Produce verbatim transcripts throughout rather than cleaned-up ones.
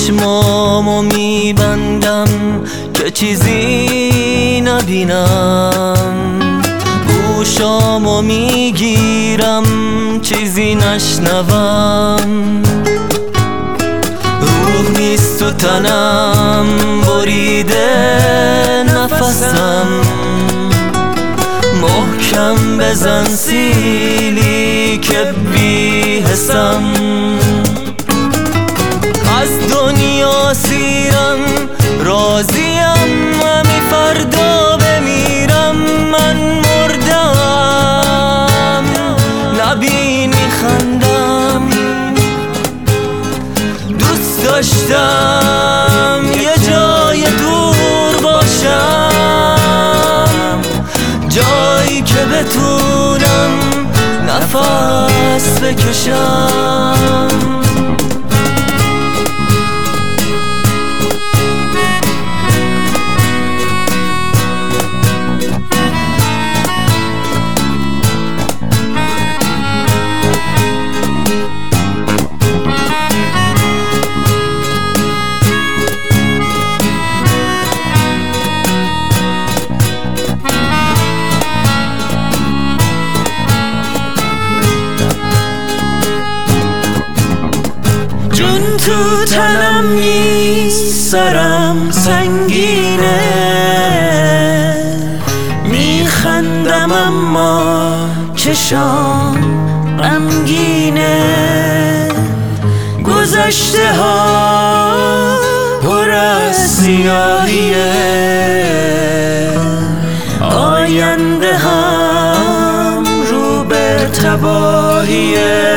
چشمامو میبندم که چیزی نبینم، گوشامو میگیرم چیزی نشنوم، روح نیست تو تنم بریده نفسم، محکم بزن سیلی که بی حسم، از دنیا سیرم راضیم همی فردا بمیرم، من مردم نبینی خندم، دوست داشتم یه جای دور باشم، جایی که بتونم نفس بکشم. جون تو تنم نیست، سرم سنگینه، میخندم اما چشام غمگینه، گذشته ها پر از سیاهیه، آینده هم رو به تباهیه،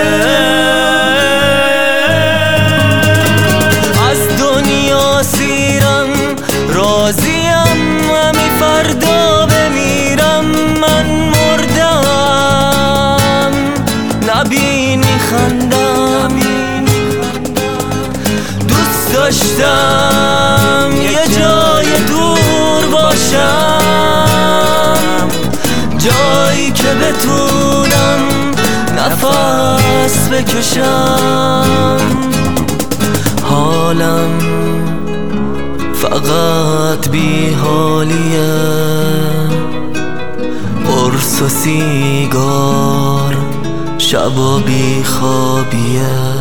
راضیم همی فردا بمیرم، من مردم نبینی خندم، دوست داشتم یه جای دور باشم، جایی که بتونم نفس بکشم، حالم فقط بی حالیه، قرص و سیگار شب و بی خوابیه.